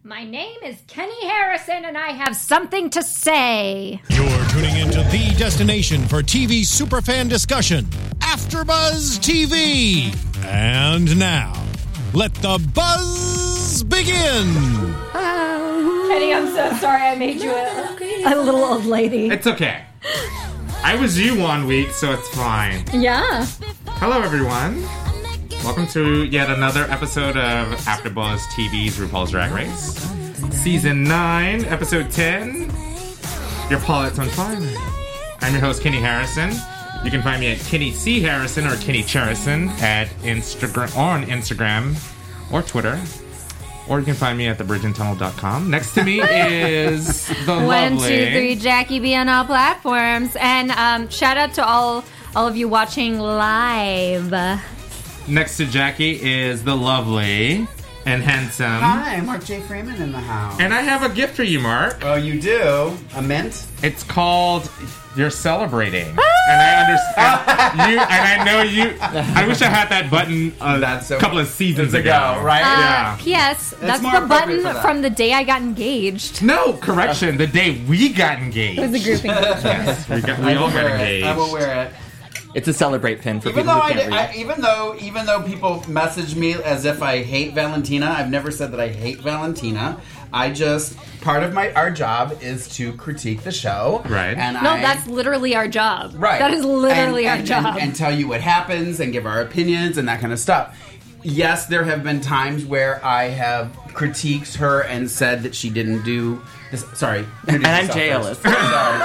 My name is Kenny Harrison, and I have something to say. You're tuning into the destination for TV superfan discussion, AfterBuzz TV. And now, let the buzz begin. Kenny, I'm so sorry I made you a little old lady. It's okay. I was you 1 week, so it's fine. Yeah. Hello, everyone. Welcome to yet another episode of AfterBuzz TV's RuPaul's Drag Race. Season 9, Episode 10. Your Paulette's on Fire. I'm your host, Kenny Harrison. You can find me at Kenny C. Harrison or Kenny Charrison at Instagram or Twitter. Or you can find me at thebridgeandtunnel.com. Next to me is the lovely... 1, 2, 3, Jackie B on all platforms. And shout out to all of you watching live. Next to Jackie is the lovely and handsome... Hi, Mark J. Freeman in the house. And I have a gift for you, Mark. Oh, you do? A mint? It's called You're Celebrating. And I understand you, and I know you... I wish I had that button a couple of seasons ago. Right? Yeah. P.S. That's more the button appropriate for that. from the day I got engaged. No, correction. The day we got engaged. It was a grouping. Yes, we all got engaged. I will wear it. It's a celebrate pin for Even people though who can't read. even though people message me as if I hate Valentina, I've never said that I hate Valentina. I just part of our job is to critique the show, Right? And That's literally our job. right. That is literally our job. and tell you what happens and give our opinions and that kind of stuff. Yes, there have been times where I have critiqued her and said that she didn't do this. Sorry. And I'm Jay Ellis. Sorry.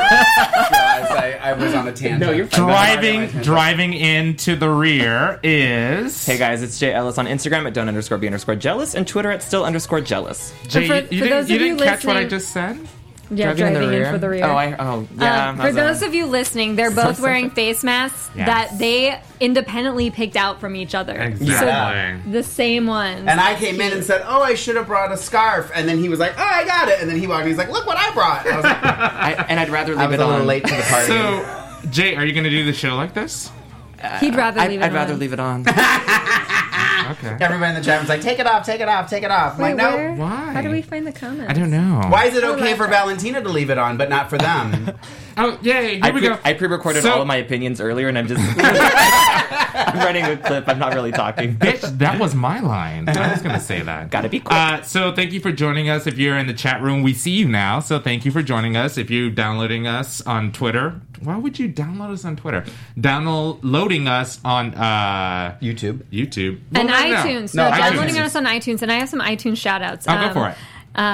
I was on a tangent. No, you're fine. Driving into the rear is... Hey guys, it's Jay Ellis on Instagram at don't_be_jealous and Twitter at still_jealous. Jay, For you those didn't of you catch what I listening- just said? Yeah, driving in for the rear. Yeah. For those of you listening, they're both wearing face masks Yes. that they independently picked out from each other. Exactly. So the same ones. And I came in and said, "Oh, I should have brought a scarf." And then he was like, "Oh, I got it." And then he walked in, he's like, "Look what I brought." I was like, I'd rather I leave was it a little on. late to the party. So, Jay, are you going to do the show like this? He'd rather leave it I'd rather on. leave it on. Okay. Everybody in the chat was like, "Take it off, take it off, take it off." I'm Wait, like, no. where? Why? How do we find the comments? I don't know. Why is it okay for Valentina to leave it on, but not for them? Oh, yay. Here we go. I pre-recorded So- all of my opinions earlier, and I'm just... I'm writing a clip. I'm not really talking. Bitch, that was my line. I was going to say that. Gotta be quick. So thank you for joining us. If you're in the chat room, we see you now. So thank you for joining us. If you're downloading us on Twitter, why would you download us on Twitter? Downloading us on YouTube. And Well, no. iTunes. No, No, downloading iTunes. us on iTunes. And I have some iTunes shout-outs. Go for it.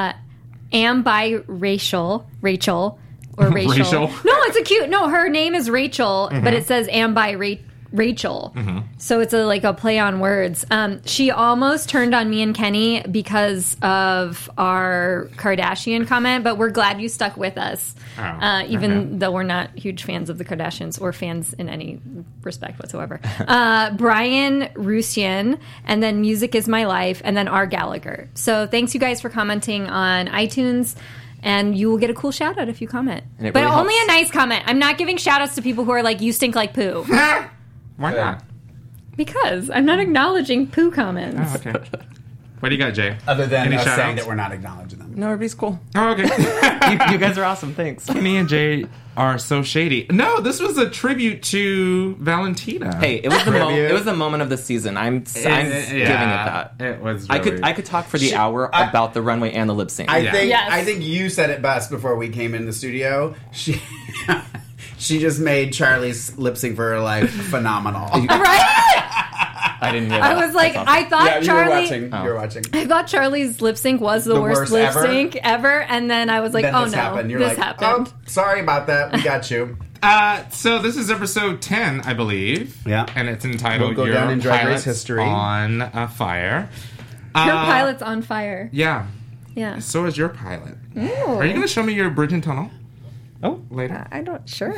Am by Rachel. Or Rachel. Rachel? No, it's a cute... No, her name is Rachel, but it says Am by Rachel. So it's a play on words. She almost turned on me and Kenny because of our Kardashian comment, but we're glad you stuck with us. Even though we're not huge fans of the Kardashians or fans in any respect whatsoever. Brian Rusian, and then Music Is My Life, and then R. Gallagher. So thanks you guys for commenting on iTunes. And you will get a cool shout out if you comment. And it But really only helps. a nice comment. I'm not giving shout outs to people who are like, you stink like poo. Why not? Because I'm not acknowledging poo comments. Oh, okay. What do you got, Jay? Other than Any us saying shout-outs? that we're not acknowledging them. No, everybody's cool. Oh, okay. You guys are awesome. Thanks. Kenny and Jay are so shady. No, this was a tribute to Valentina. Hey, it was the Tribute. it was the moment of the season. I'm giving it that. It was. I Really... could talk for the hour about the runway and the lip sync. I think Yes. I think you said it best before we came in the studio. She she just made Charlie's lip sync for her life phenomenal. Right? I didn't hear that. I was like, That's awesome. I thought yeah, Charlie. you were watching. I thought Charlie's lip sync was the worst lip sync ever, and then I was like, Then "Oh this no, happened. You're this like, happened." "Oh, sorry about that. We got you." So this is episode 10, I believe. Yeah. And it's entitled We'll go Your down in Drag Pilot's Race history. on Fire. Your pilot's on fire. Yeah. Yeah. So is your pilot. Are you going to show me your bridge and tunnel? Oh, Later. I don't. Sure.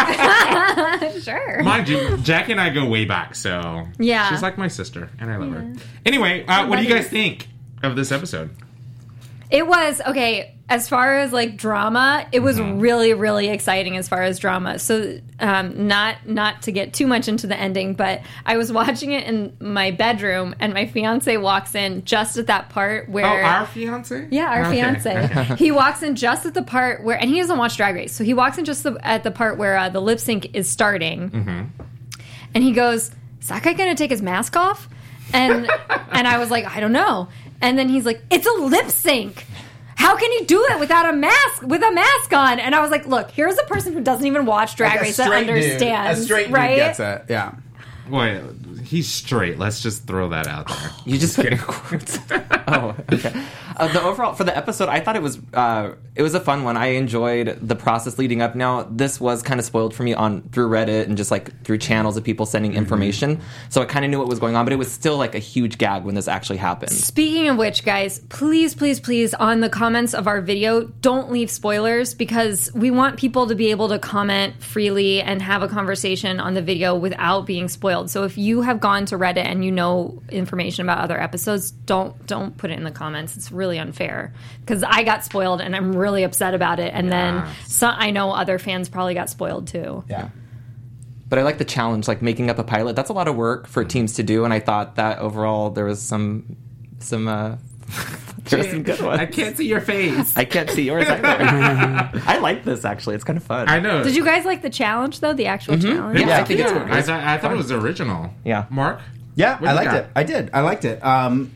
Sure. Mind you, Jackie and I go way back, so Yeah. she's like my sister, and I love her. Anyway, what do you guys think of this episode? It was okay. as far as like drama, it was really, really exciting as far as drama. So not to get too much into the ending, but I was watching it in my bedroom and my fiance walks in just at that part where... Oh, our fiance? Yeah, our fiance. He walks in just at the part where... And he doesn't watch Drag Race. So he walks in just at the part where the lip sync is starting. Mm-hmm. And he goes, is that guy going to take his mask off? And I was like, I don't know. And then he's like, it's a lip sync. How can he do it without a mask, with a mask on? And I was like, look, here's a person who doesn't even watch Drag Race that understands. A straight dude right? gets it, yeah. Wait, he's straight. Let's just throw that out there. You just put in quotes. Oh, okay. The overall for the episode, I thought it was a fun one. I enjoyed the process leading up. Now, this was kind of spoiled for me through Reddit and just like through channels of people sending information. So I kind of knew what was going on, but it was still like a huge gag when this actually happened. Speaking of which, guys, please, please, please, on the comments of our video, don't leave spoilers because we want people to be able to comment freely and have a conversation on the video without being spoiled. So if you have gone to Reddit and you know information about other episodes, don't put it in the comments. It's really unfair because I got spoiled and I'm really upset about it. And then I know other fans probably got spoiled too. Yeah. But I like the challenge, like making up a pilot. That's a lot of work for teams to do, and I thought that overall there was some there was some good ones. I can't see your face. I can't see yours either. I like this actually. It's kind of fun. I know. Did you guys like the challenge though? The actual challenge? Yeah, I think it's I thought it was original. Yeah. Mark? Yeah, What I you liked got? it. I did. I liked it.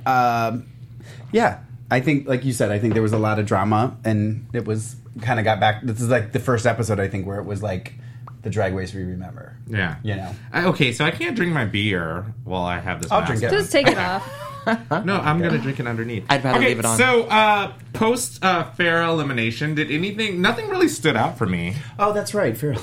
Yeah, I think, like you said, I think there was a lot of drama, and it was kind of got back. This is like the first episode, I think, where it was like the Drag Race we remember. Yeah. You know. Okay, so I can't drink my beer while I have this I'll mask drink it. on. Just take it off. No, I'm going to drink it underneath. I'd rather leave it on. So, post fair elimination, nothing really stood out for me. Oh, that's right, Farrell.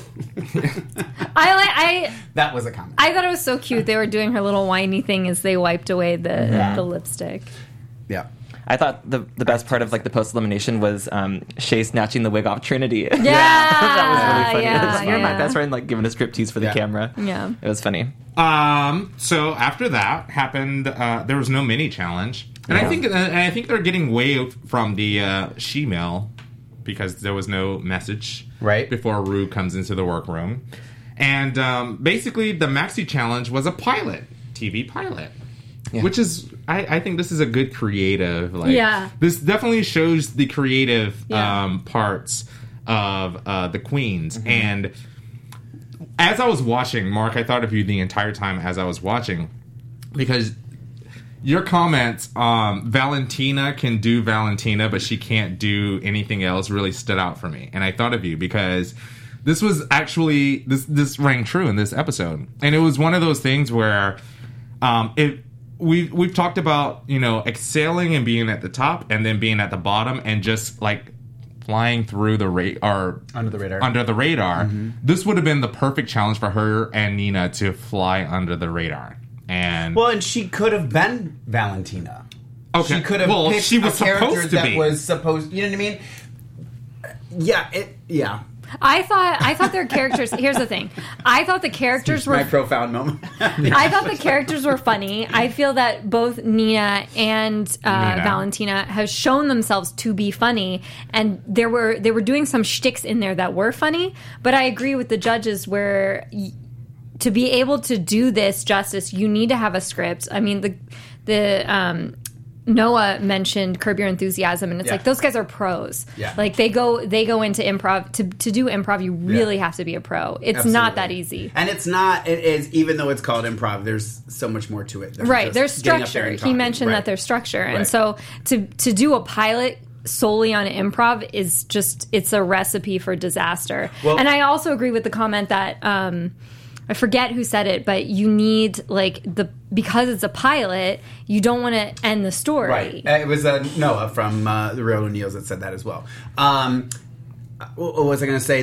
That was a comment. I thought it was so cute. They were doing her little whiny thing as they wiped away the lipstick. Yeah. I thought the best part of like the post elimination was Shay snatching the wig off Trinity. Yeah, that was really funny. yeah, It was one of my yeah. best friend like giving a striptease for the camera. Yeah. It was funny. So after that happened, there was no mini challenge, and I think they're getting away from the she-mail because there was no message before Rue comes into the workroom, and basically the maxi challenge was a TV pilot. Yeah. Which is, I think this is a good creative. This definitely shows the creative parts of the queens. Mm-hmm. And as I was watching, Mark, I thought of you the entire time as I was watching. Because your comments, Valentina can do Valentina, but she can't do anything else, really stood out for me. And I thought of you because this was actually, this rang true in this episode. And it was one of those things where We've talked about, excelling and being at the top and then being at the bottom and just like flying through under the radar. Mm-hmm. This would have been the perfect challenge for her and Nina to fly under the radar. And she could have been Valentina. Okay. She could have picked she was a character supposed to that be. was supposed. You know what I mean? Yeah. I thought their characters. Here's the thing. I thought the characters were my profound moment. I thought the characters were funny. I feel that both Nina and Valentina have shown themselves to be funny, and they were doing some shticks in there that were funny. But I agree with the judges where to be able to do this justice, you need to have a script. I mean, the Noah mentioned Curb Your Enthusiasm, and it's like those guys are pros. Yeah. Like they go into improv to do improv. You really have to be a pro. It's not that easy. And it's not. It is, even though it's called improv. There's so much more to it. Right. There's structure. He mentioned that there's structure, and so to do a pilot solely on improv is just, it's a recipe for disaster. Well, and I also agree with the comment that I forget who said it, but you need because it's a pilot, you don't want to end the story. Right. It was Noah from the Real O'Neills that said that as well. What was I going to say?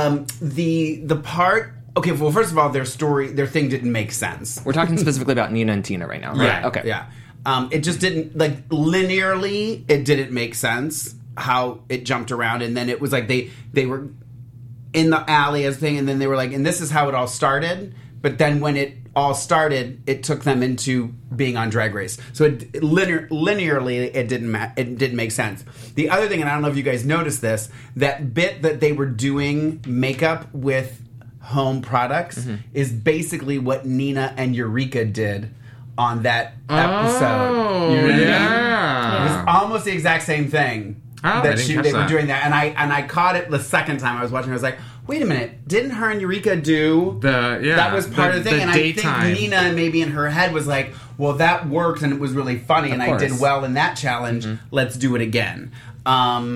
The part. Okay. Well, first of all, their thing didn't make sense. We're talking specifically about Nina and Tina right now, right? Yeah. Okay. Yeah. It just didn't, linearly, it didn't make sense how it jumped around, and then it was like they were in the alley as thing, and then they were like, and this is how it all started. But then when it all started, it took them into being on Drag Race. So linearly, it didn't make sense. The other thing, and I don't know if you guys noticed this, that bit that they were doing makeup with home products is basically what Nina and Eureka did on that episode. You know what I mean? It was almost the exact same thing. They were doing that, and I caught it the second time I was watching. I was like, wait a minute, didn't her and Eureka do that was part of the thing? And daytime. I think Nina maybe in her head was like, well, that worked and it was really funny, and I did well in that challenge. Let's do it again. It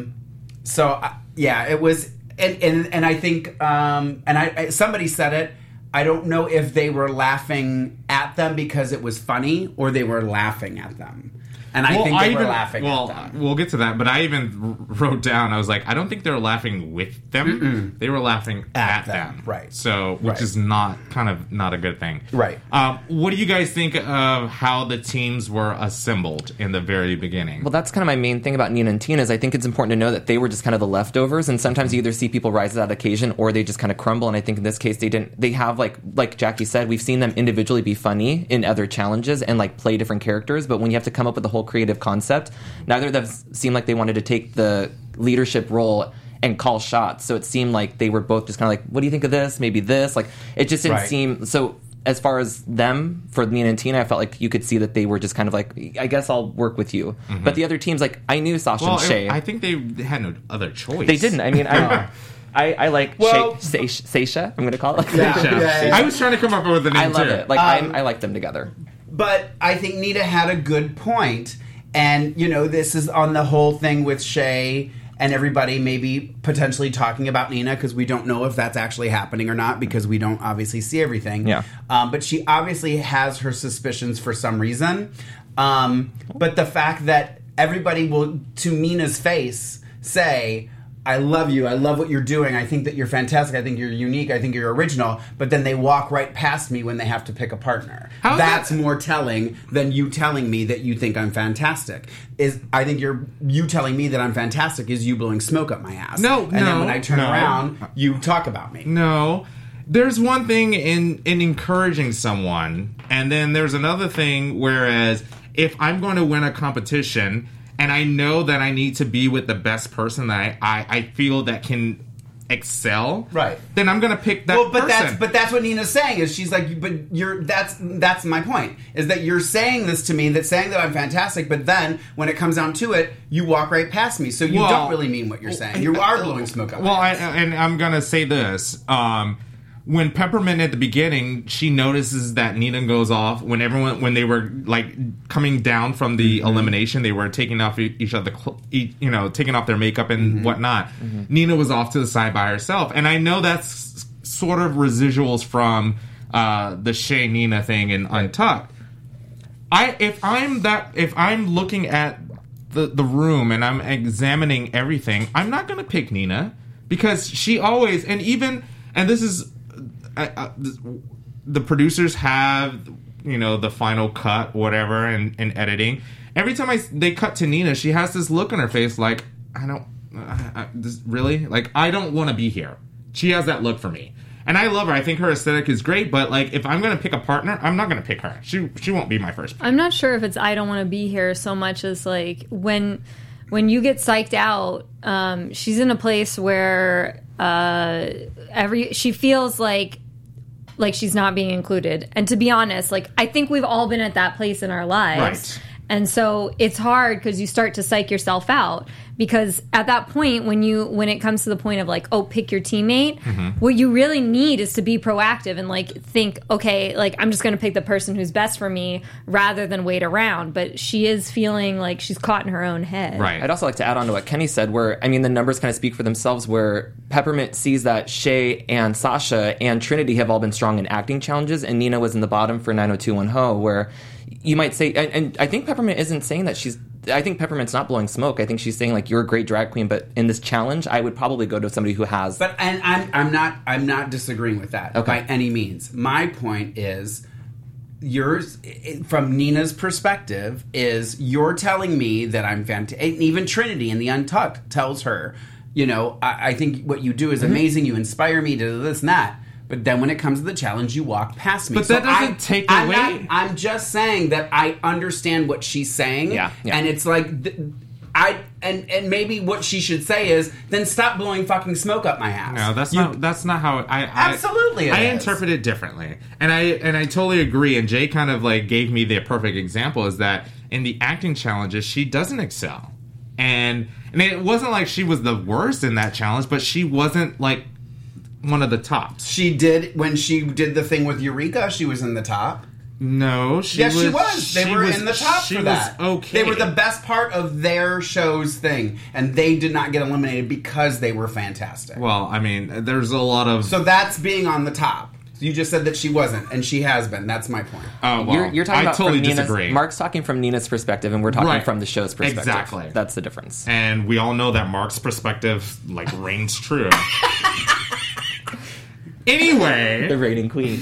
was, and I think, and somebody said it. I don't know if they were laughing at them because it was funny, or they were laughing at them. And I think they were laughing at them. We'll get to that, but I even wrote down, I was like, I don't think they were laughing with them. Mm-mm. They were laughing at them. Right. So, which is not a good thing. Right. What do you guys think of how the teams were assembled in the very beginning? Well, that's kind of my main thing about Nina and Tina is I think it's important to know that they were just kind of the leftovers, and sometimes you either see people rise to that occasion or they just kind of crumble, and I think in this case they didn't. They have, like Jackie said, we've seen them individually be funny in other challenges and like play different characters, but when you have to come up with the whole creative concept, neither of them seemed like they wanted to take the leadership role and call shots. So it seemed like they were both just kind of like, what do you think of this? Maybe this? Like, it just didn't seem... So as far as them, for Nina and Tina, I felt like you could see that they were just kind of like, I guess I'll work with you. Mm-hmm. But the other teams, like, I knew Sasha and Shay. I think they had no other choice. They didn't. I mean, I like Seisha, I'm going to call it. Yeah. I was trying to come up with a name, I love it. Like, I like them together. But I think Nina had a good point. And, this is on the whole thing with Shay and everybody maybe potentially talking about Nina, because we don't know if that's actually happening or not, because we don't obviously see everything. Yeah. But she obviously has her suspicions for some reason. But the fact that everybody will, to Nina's face, say, I love you, I love what you're doing, I think that you're fantastic, I think you're unique, I think you're original, but then they walk right past me when they have to pick a partner. That's more telling than you telling me that you think I'm fantastic. I think you telling me that I'm fantastic is you blowing smoke up my ass. And then when I turn around, you talk about me. No. There's one thing in encouraging someone, and then there's another thing, whereas if I'm going to win a competition... and I know that I need to be with the best person that I feel that can excel. Right. Then I'm going to pick that person. But that's what Nina's saying. Is she's like, that's my point. Is that you're saying this to me, saying that I'm fantastic, but then when it comes down to it, you walk right past me. So you don't really mean what you're saying. You are blowing smoke up. And I'm going to say this. When Peppermint at the beginning, she notices that Nina goes off when they were like coming down from the elimination, they were taking off each other, taking off their makeup and whatnot. Mm-hmm. Nina was off to the side by herself, and I know that's sort of residuals from the Shay Nina thing in Untucked. If I'm looking at the room and I'm examining everything, I'm not going to pick Nina, because she always this is. The producers have, the final cut, whatever, and editing. Every time they cut to Nina, she has this look on her face like, really? Like, I don't want to be here. She has that look for me. And I love her. I think her aesthetic is great, but, like, if I'm going to pick a partner, I'm not going to pick her. She won't be my first pick. I'm not sure if it's I don't want to be here so much as, like, when you get psyched out, she's in a place where she feels like she's not being included. And to be honest, like, I think we've all been at that place in our lives. Right. And so it's hard because you start to psych yourself out, because at that point, when it comes to the point of like, oh, pick your teammate, what you really need is to be proactive and like think, okay, like I'm just going to pick the person who's best for me rather than wait around. But she is feeling like she's caught in her own head. Right. I'd also like to add on to what Kenny said, where, the numbers kind of speak for themselves, where Peppermint sees that Shay and Sasha and Trinity have all been strong in acting challenges, and Nina was in the bottom for 90210, where you might say, and I think Peppermint isn't saying that I think Peppermint's not blowing smoke. I think she's saying, like, you're a great drag queen, but in this challenge, I would probably go to somebody who has. But I'm not disagreeing with that by any means. My point is, from Nina's perspective, is you're telling me that I'm fantastic. Even Trinity in the Untucked tells her, I think what you do is amazing. You inspire me to this and that. But then when it comes to the challenge, you walk past me. But that doesn't take away. I'm just saying that I understand what she's saying. Yeah. And it's like, and maybe what she should say is, then stop blowing fucking smoke up my ass. No, that's not how I Absolutely I it is. interpret it differently. And I totally agree, and Jay kind of like gave me the perfect example is that in the acting challenges she doesn't excel. And it wasn't like she was the worst in that challenge, but she wasn't like one of the tops. She did, when she did the thing with Eureka, she was in the top. No, she Yes, was. she was. They were in the top she for that. Was okay. They were the best part of their show's thing, and they did not get eliminated because they were fantastic. Well, I mean, there's a lot of. So that's being on the top. You just said that she wasn't, and she has been. That's my point. Oh, well, You're talking I about totally from Nina's, disagree. Mark's talking from Nina's perspective, and we're talking Right. from the show's perspective. Exactly. That's the difference. And we all know that Mark's perspective like reigns true. Anyway, The reigning queen.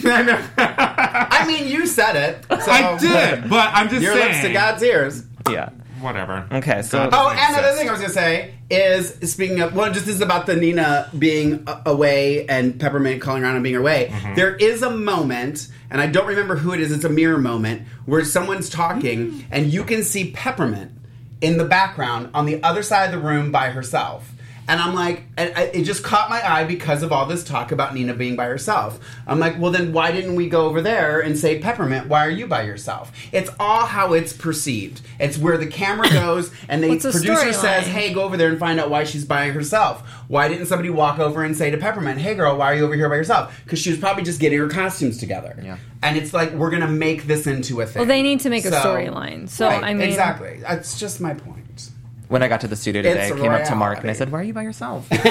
I mean, you said it. So I did, but I'm just your saying. lips to God's ears. Yeah. Whatever. Okay, so- God Oh, doesn't and another exist. thing I was going to say is, speaking of, well, just this is about the Nina being away and Peppermint calling around and being away. Mm-hmm. There is a moment, and I don't remember who it is, it's a mirror moment, where someone's talking, and you can see Peppermint in the background on the other side of the room by herself. And I'm like, it just caught my eye because of all this talk about Nina being by herself. I'm like, well, then why didn't we go over there and say, Peppermint, why are you by yourself? It's all how it's perceived. It's where the camera goes and the What's a producer storyline? says, hey, go over there and find out why she's by herself. Why didn't somebody walk over and say to Peppermint, hey, girl, why are you over here by yourself? Because she was probably just getting her costumes together. Yeah. And it's like, we're going to make this into a thing. Well, they need to make a So- storyline. So, right, I mean... exactly. That's just my point. When I got to the studio today, I It's came up to Mark and I reality. said, "Why are you by yourself?" Because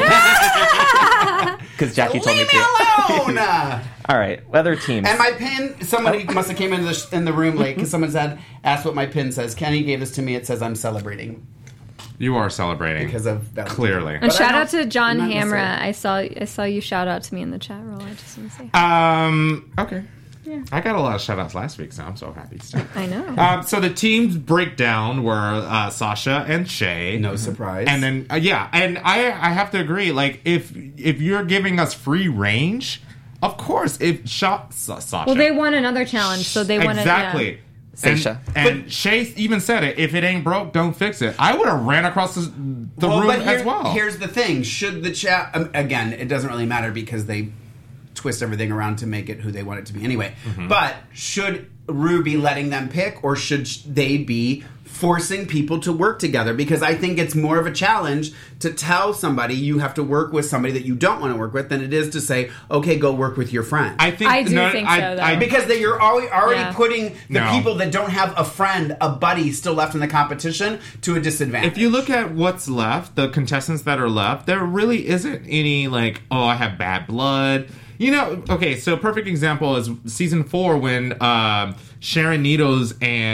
Jackie told me Leave to. me alone! All right, other teams. And my pin, somebody must have came in the room late because someone asked what my pin says. Kenny gave this to me. It says I'm celebrating You are celebrating because of that. clearly. And But shout I out to John I'm not Hamra. necessarily- I saw you shout out to me in the chat roll. I just want to say Okay. Yeah. I got a lot of shout outs last week, so I'm so happy still. I know. So the teams breakdown were Sasha and Shay. No surprise. And then and I have to agree. Like if you're giving us free range, of course. If Sasha, Well, they won another challenge, so they want to... exactly. Yeah. Sasha. And Shay even said it. If it ain't broke, don't fix it. I would have ran across the room but as well. Here's the thing: should the chat again? It doesn't really matter because they twist everything around to make it who they want it to be anyway. Mm-hmm. But should Rue be letting them pick, or should they be forcing people to work together? Because I think it's more of a challenge to tell somebody you have to work with somebody that you don't want to work with than it is to say, okay, go work with your friend. I do think so, though. Because you're already Yeah. putting the No. people that don't have a friend, a buddy still left in the competition to a disadvantage. If you look at what's left, the contestants that are left, there really isn't any like, oh, I have bad blood. You know, okay, so perfect example is season 4 when Sharon Needles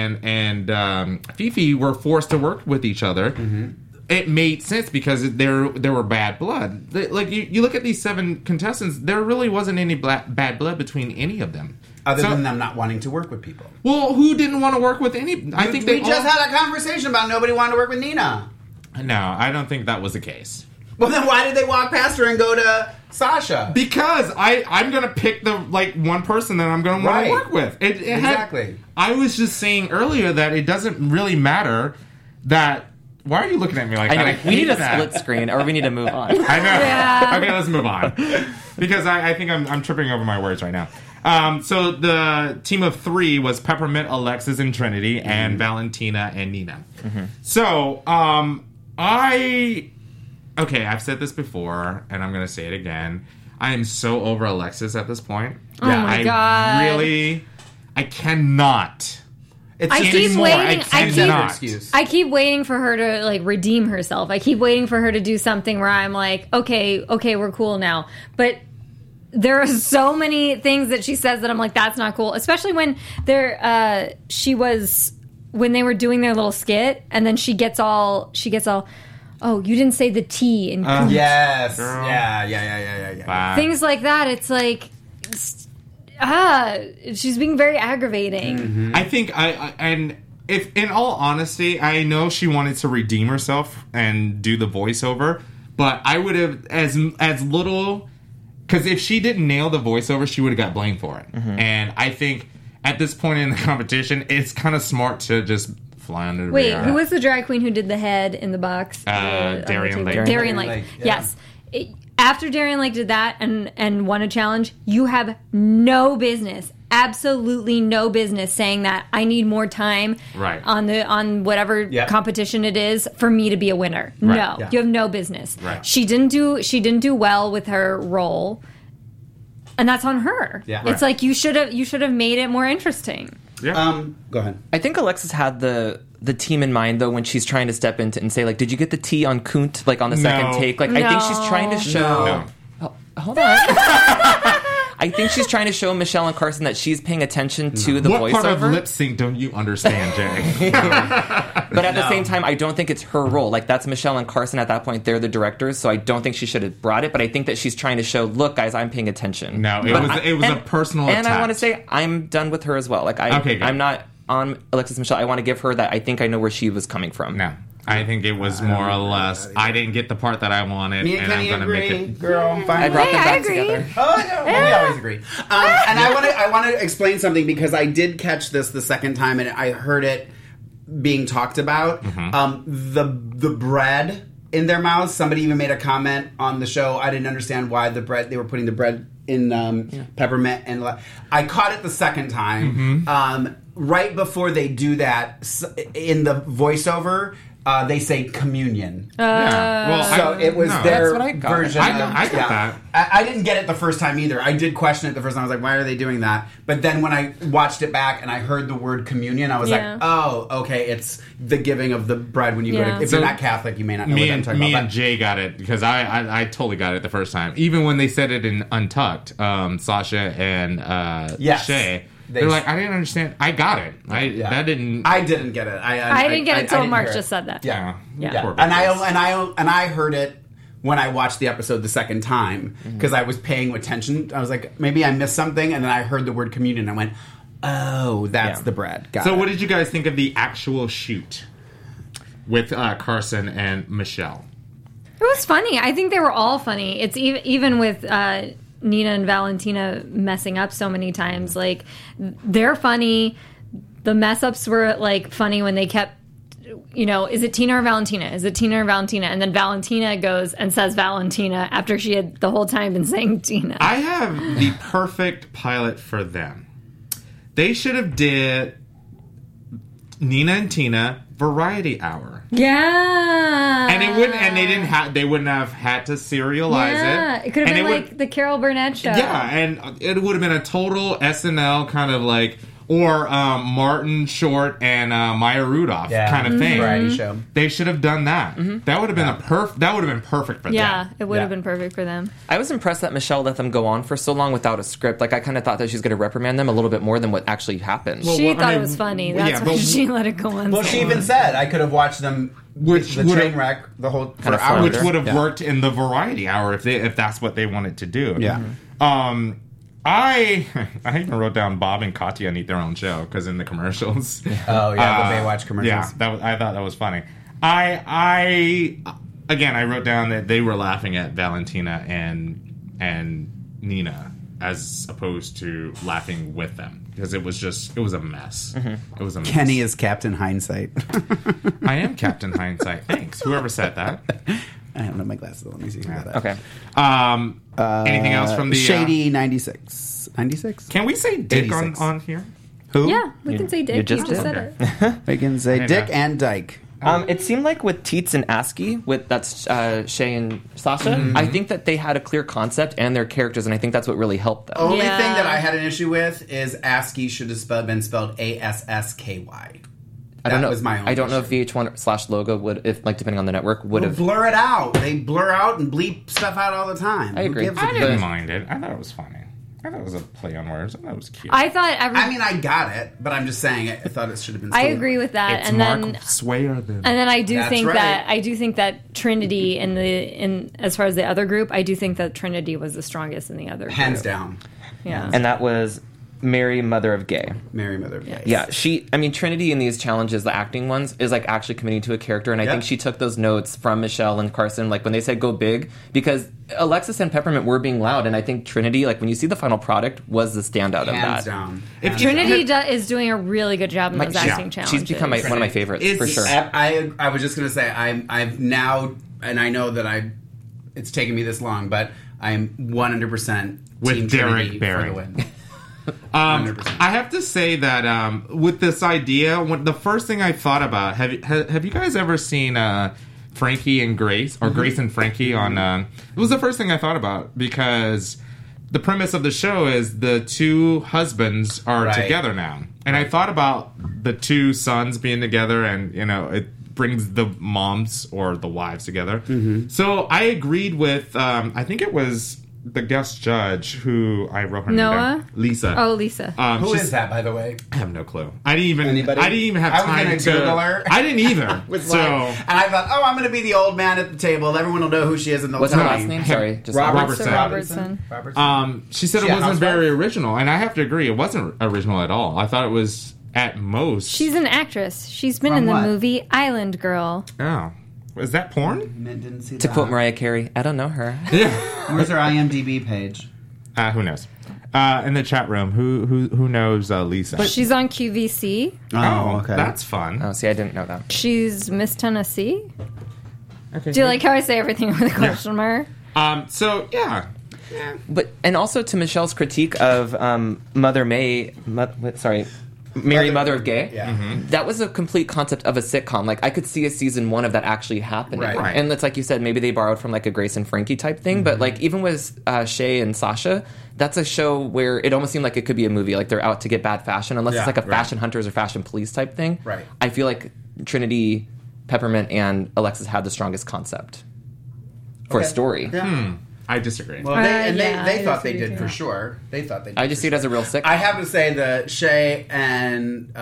and Fifi were forced to work with each other. Mm-hmm. It made sense because there were bad blood. Like you look at these 7 contestants, there really wasn't any bad blood between any of them. Other than them not wanting to work with people. Well, who didn't want to work with any? I think we they just all, had a conversation about nobody wanted to work with Nina. No, I don't think that was the case. Well, then why did they walk past her and go to Sasha? Because I'm going to pick the one person that I'm going to want Right. to work with. Exactly. I was just saying earlier that it doesn't really matter that... Why are you looking at me like I that? know. We hate need a that. split screen, or we need to move on. I know. Yeah. Okay, let's move on. Because I think I'm tripping over my words right now. So the team of 3 was Peppermint, Alexis, and Trinity, and Valentina and Nina. Mm-hmm. So okay, I've said this before, and I'm going to say it again. I am so over Alexis at this point. Oh my God. I cannot. It's I just keep anymore. waiting- It's I never keep- excuse. I keep waiting for her to like redeem herself. I keep waiting for her to do something where I'm like, okay, we're cool now. But there are so many things that she says that I'm like, that's not cool. Especially when when they were doing their little skit, and then she gets all, oh, you didn't say the T in Yes. Girl. Yeah. Bye. things like that. It's like, she's being very aggravating. I think and if in all honesty, I know she wanted to redeem herself and do the voiceover, but I would have as little because if she didn't nail the voiceover, she would have got blamed for it. And I think at this point in the competition, it's kind of smart to just fly under the radar. Wait, who was the drag queen who did the head in the box? Darian Lake. Darian Lake. Lake, yeah. Yes. After Darian Lake did that and won a challenge, you have no business, absolutely no business saying that I need more time on whatever competition it is for me to be a winner. Right. No, Yeah. you have no business. Right. She didn't do well with her role, and that's on her. Yeah. It's like you should have made it more interesting. Yeah. Go ahead. I think Alexis had the team in mind though when she's trying to step into and say like, did you get the tea on Kunt like on the second take? Like I think she's trying to show. No. Hold on. I think she's trying to show Michelle and Carson that she's paying attention to the What voiceover. part of lip sync don't you understand, Jay? But at the same time, I don't think it's her role. Like, that's Michelle and Carson at that point. They're the directors, so I don't think she should have brought it. But I think that she's trying to show, look, guys, I'm paying attention. No, it was a personal attack. And I want to say, I'm done with her as well. Like, Okay, good. I'm not on Alexis Michelle. I want to give her that. I think I know where she was coming from. No. I think it was more or less, I didn't get the part that I wanted, Me and and I'm Kenny going to agree, make it. girl. Fine. I brought them I back agree. together. Oh, yeah, well, we always agree. And I want to explain something because I did catch this the second time and I heard it being talked about. The bread in their mouths. Somebody even made a comment on the show. I didn't understand why they were putting the bread in peppermint, and I caught it the second time. Right before they do that, in the voiceover, they say communion. Yeah. Well, So it was no. their That's what I got. version. I got that. I didn't get it the first time either. I did question it the first time. I was like, why are they doing that? But then when I watched it back and I heard the word communion, I was Yeah. like, oh, okay, it's the giving of the bread when you go Yeah. to... If So you're not Catholic, you may not know Me what I'm and, talking me about. and Jay got it because I totally got it the first time. Even when they said it in Untucked, Sasha and Yes. Shay, They- they're like, I didn't understand. I got it. That didn't. I didn't get it. I didn't get it until didn't Mark hear just it. said that. Yeah. Yeah. Poor And bitches. I heard it when I watched the episode the second time because I was paying attention. I was like, maybe I missed something, and then I heard the word communion. And I went, oh, that's Yeah. the bread. Got So it. what did you guys think of the actual shoot with Carson and Michelle? It was funny. I think they were all funny. It's even with Nina and Valentina messing up so many times. Like, they're funny. The mess ups were like funny when they kept, is it Tina or Valentina? Is it Tina or Valentina? And then Valentina goes and says Valentina after she had the whole time been saying Tina. I have the perfect pilot for them. They should have did Nina and Tina Variety Hour. Yeah. And it wouldn't, and they wouldn't have had to serialize Yeah. it. It could have And been would- like the Carol Burnett show. yeah, and it would have been a total SNL kind of like, or Martin Short and Maya Rudolph kind of thing. Variety show. They should have done that. That would have been that would have been perfect for Yeah, them. it would have Yeah. been perfect for them. I was impressed that Michelle let them go on for so long without a script. Like, I kind of thought that she was going to reprimand them a little bit more than what actually happened. Well, She I thought mean, it was funny. yeah, That's why but- she let it go on. Well, so she long. even said I could have watched them Which the would train have- wreck the whole for Kinda hours. fun. Which would have Yeah. worked in the Variety Hour if that's what they wanted to do. Yeah. I even wrote down Bob and Katya need their own show because in the commercials. Oh yeah, the Baywatch commercials. Yeah, I thought that was funny. I wrote down that they were laughing at Valentina and Nina as opposed to laughing with them because it was a mess. It was a mess. Kenny is Captain Hindsight. I am Captain Hindsight. Thanks, whoever said that. I don't know my glasses. Let me see. That. Okay. Anything else from the Shady 96? 96? Can we say Dick 86. on here? Who? Yeah, we can say Dick. you just You just did. said it. We can say I Dick know. and Dyke. It seemed like with Teets and ASCII, that's Shay and Sasha, I think that they had a clear concept and their characters, and I think that's what really helped them. Only Yeah. thing that I had an issue with is ASCII should have been spelled ASSKY. I don't know. That was my only I don't know if issue. VH1/Logo would, if like depending on the network, would Well, have. blur it out. They blur out and bleep stuff out all the time. I Who agree. gives a I didn't shit? mind it. I thought it was funny. I thought it was a play on words. I thought it was cute. I thought I mean, I got it, but I'm just saying I thought it should have been. I still- agree with that, it's and Mark then Swayer. Then. and then I do That's think right. that Trinity in as far as the other group, I do think that Trinity was the strongest in the other Hands group. down. Yeah. And that was Mary, Mother of Gay. Mary, Mother of Gay. Yeah, Trinity in these challenges, the acting ones, is like actually committing to a character, and I think she took those notes from Michelle and Carson, like when they said go big, because Alexis and Peppermint were being loud, and I think Trinity, like when you see the final product, was the standout of Hands that. down. If Trinity is doing a really good job in those acting challenges. She's become one of my favorites, for sure. I was just going to say, I've now, and I know that it's taken me this long, but I'm 100% With Team Derek Trinity Barry. for the win. 100%. I have to say that with this idea, the first thing I thought about, have you guys ever seen Frankie and Grace, or Grace and Frankie on... it was the first thing I thought about, because the premise of the show is the two husbands are together now. And I thought about the two sons being together, and, it brings the moms or the wives together. Mm-hmm. So I agreed with, I think it was the guest judge who I wrote her name down. Lisa. Oh, Lisa. Who is that, by the way? I have no clue. I didn't even have time I was gonna Google her. I didn't either. And I thought, I'm going to be the old man at the table. Everyone will know who she is, and they'll What's tell her me. last name? Sorry. Just Robertson. She said it wasn't housewife? very original, and I have to agree, it wasn't original at all. I thought it was at most. She's an actress. She's been in the movie Island Girl. Oh. Is that porn? Didn't see To that. quote Mariah Carey, I don't know her. Yeah. Where's her IMDb page? Who knows? In the chat room, who knows Lisa? But she's on QVC. Oh, okay. That's fun. Oh, see, I didn't know that. She's Miss Tennessee. Okay. Do you like how I say everything with a question mark? So, yeah. But and also to Michelle's critique of Mary, Mother of Gay. Yeah. Mm-hmm. That was a complete concept of a sitcom. Like I could see a season 1 of that actually happening. Right. And it's like you said, maybe they borrowed from like a Grace and Frankie type thing. But like even with Shay and Sasha, that's a show where it almost seemed like it could be a movie. Like they're out to get bad fashion, unless it's like a fashion hunters or fashion police type thing. Right. I feel like Trinity, Peppermint, and Alexis had the strongest concept for a story. Yeah. I disagree. Well, they I thought they disagree did too. for sure. They thought they did. I just see it as a real sitcom. I have to say that Shay and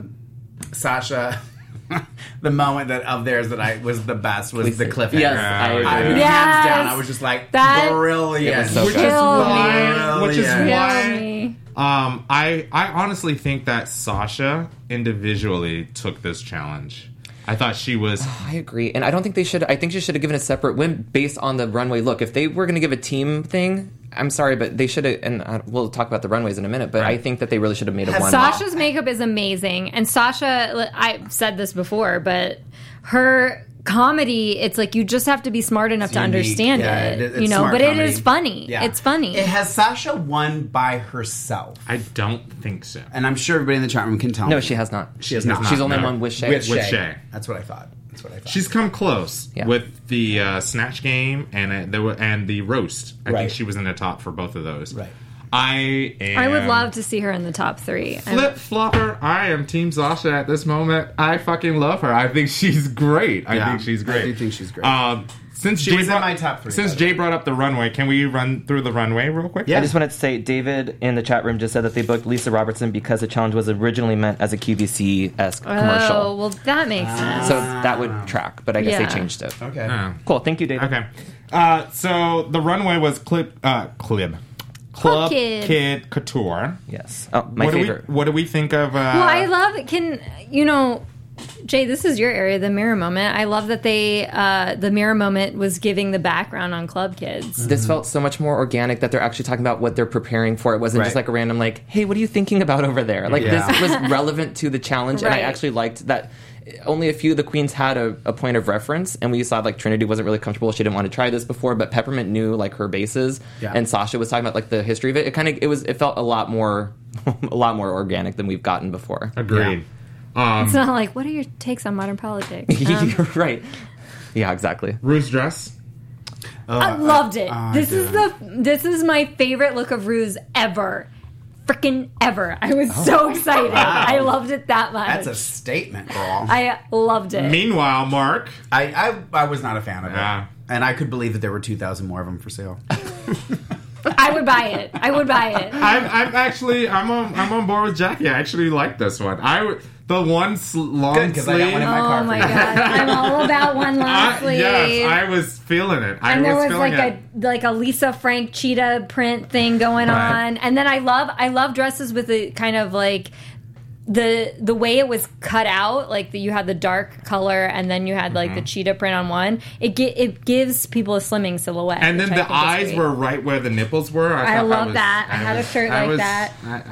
Sasha, the moment of theirs that was the best was the cliffhanger. Yes, I agree. I mean, Yes. hands down, I was just like, That- brilliant. It was so Which good. is Kill why. me. I honestly think that Sasha individually took this challenge. I thought she was. I agree, and I don't think they should. I think she should have given a separate win based on the runway look. If they were going to give a team thing, I'm sorry, but they should have. And we'll talk about the runways in a minute. But I think that they really should have made a one. Sasha's makeup is amazing, and Sasha, I've said this before, but her comedy, it's like you just have to be smart enough to unique. understand Yeah, it, it's smart but comedy. it is funny. Yeah. It's funny. Has Sasha won by herself? I don't think so. And I'm sure everybody in the chat room can tell me. No, she has not. She has not. She's only No. won with Shay. With With Shay. Shay. That's what I thought. She's come close Yeah. with the Snatch Game and the roast. I Right. think she was in the top for both of those. Right. I would love to see her in the top 3. Flip flopper. I am Team Sasha at this moment. I fucking love her. I think she's great. I think she's great. I do think she's great. Since She Jay was in brought- my top 3, Since by the Jay brought up the runway, can we run through the runway real quick? Yeah. I just wanted to say, David in the chat room just said that they booked Lisa Robertson because the challenge was originally meant as a QVC-esque commercial. Oh, well, that makes sense. So that would track, but I guess Yeah. they changed it. Okay. Cool, thank you, David. Okay. So the runway was Club Kid. Kid Couture. Yes. Oh, my what favorite. What do we think of? Well, I love it. Jay, this is your area, the mirror moment. I love that the mirror moment was giving the background on Club Kids. This felt so much more organic that they're actually talking about what they're preparing for. It wasn't just Right. like a random like, hey, what are you thinking about over there? Like Yeah. this was relevant to the challenge, and I Right. actually liked that. Only a few of the queens had a point of reference, and we saw like Trinity wasn't really comfortable. She didn't want to try this before, but Peppermint knew like her bases, Yeah. and Sasha was talking about like the history of it. It felt a lot more organic than we've gotten before. Agreed. It's not like, what are your takes on modern politics? You're right. Yeah, exactly. Rue's dress. I loved it. This is my favorite look of Rue's ever. Freaking ever. I was so excited. I loved it that much. That's a statement, girl. I loved it. Meanwhile, Mark. I was not a fan of it. Yeah. And I could believe that there were 2,000 more of them for sale. I would buy it. I'm I'm on board with Jackie. I actually like this one. The one long Good, 'cause I got one in my car Oh for my you. god, I'm all about one long sleeve. Yes, I was feeling it. And there was feeling like a Lisa Frank cheetah print thing going Right. on, and then I love dresses with the kind of like the way it was cut out, like you had the dark color and then you had like the cheetah print on one. It gives people a slimming silhouette. And then which I the think is eyes great. were right where the nipples were. I thought love that. I had a shirt like that.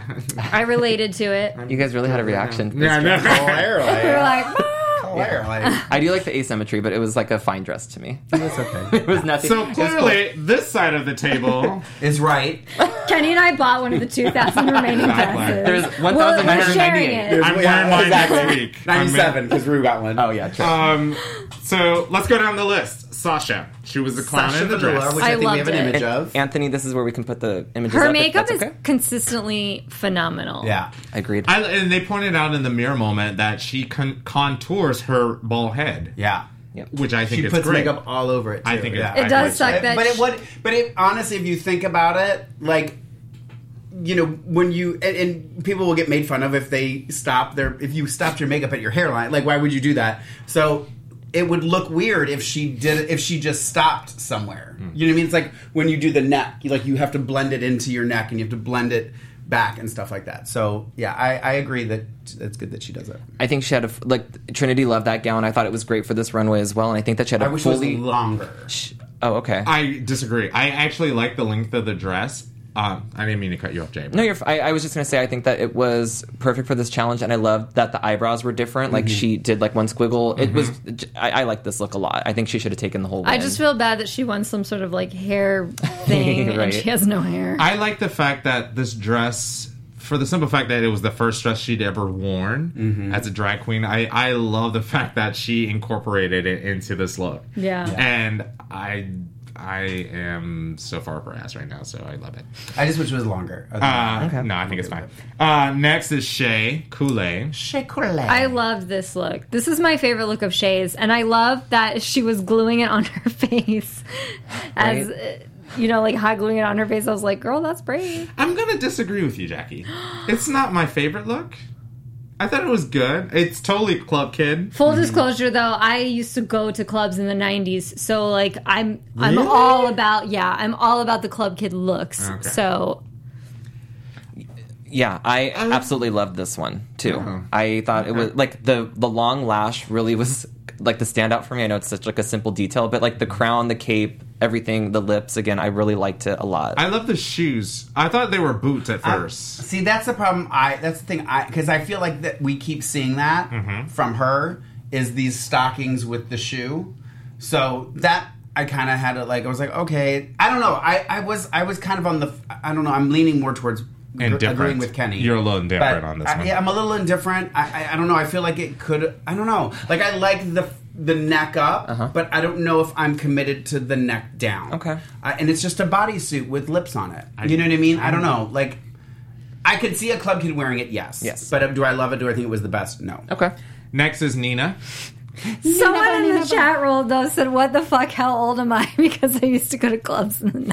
I related to it. You guys really had a reaction. to this Yeah, dress. Clearly. We were like, "Ah." Clearly. I do like the asymmetry, but it was like a fine dress to me. It's okay. It was nothing. So it was cool. clearly, this side of the table. It's right. Kenny and I bought one of the 2,000 remaining Exactly. dresses. There's We're sharing 1,998. it. I'm wearing mine next week. 97, because Rue got one. Oh yeah, true. So let's go down the list. Sasha. She was the clown Sasha in the Velour, dress. which I think we loved have an it. image of. Anthony, this is where we can put the images Her up, if makeup that's is okay? consistently phenomenal. Yeah. Agreed. And they pointed out in the mirror moment that she contours her bald head. Yeah. Which I think She is puts great. makeup all over it, too. I think yeah. It does suck that. But it honestly, if you think about it, like, you know, when you and people will get made fun of if you stopped your makeup at your hairline. Like, why would you do that? So it would look weird if she just stopped somewhere. You know what I mean? It's like when you do the neck, you have to blend it into your neck and you have to blend it back and stuff like that. So yeah, I agree that it's good that she does it. I think she had Trinity loved that gown. I thought it was great for this runway as well, and I think that she had I a wish fully it was longer. Oh, okay. I disagree. I actually like the length of the dress. I didn't mean to cut you off, Jay. No, I was just going to say, I think that it was perfect for this challenge, and I loved that the eyebrows were different. Like, she did, like, one squiggle. It was... I like this look a lot. I think she should have taken the whole I win. just feel bad that she won some sort of like hair thing and Right. she has no hair. I like the fact that this dress, for the simple fact that it was the first dress she'd ever worn as a drag queen, I love the fact that she incorporated it into this look. Yeah. And I am so far up her ass right now, so I love it. I just wish it was longer. No, I think it's fine. Next is Shea Coulee. I loved this look. This is my favorite look of Shay's, and I love that she was gluing it on her face as like hot gluing it on her face. I was like, girl, that's brave. I'm going to disagree with you, Jackie. It's not my favorite look. I thought it was good. It's totally Club Kid. Full disclosure, though, I used to go to clubs in the 90s, so like I'm Really? all about the Club Kid looks. Okay. So Yeah, I absolutely loved this one, too. Oh. I thought it was, like, the long lash really was, like, the standout for me. I know it's such, like, a simple detail, but, like, the crown, the cape, everything, the lips, again, I really liked it a lot. I love the shoes. I thought they were boots at first. See, that's the problem. That's the thing. Because I feel like that we keep seeing that from her is these stockings with the shoe. So that I kind of had to I was like, okay, I don't know. I was kind of on the. I don't know. I'm leaning more towards Indifferent. agreeing with Kenny. You're a little indifferent But on this one. Yeah, I'm a little indifferent. I don't know. I feel like it could. I don't know. Like I like the neck up, but I don't know if I'm committed to the neck down. Okay. And it's just a bodysuit with lips on it. You know what I mean? I don't know. Like, I could see a Club Kid wearing it, yes. Yes. But do I love it? Do I think it was the best? No. Okay. Next is Nina. someone in the chat roll though said, "What the fuck? How old am I?" Because I used to go to clubs in the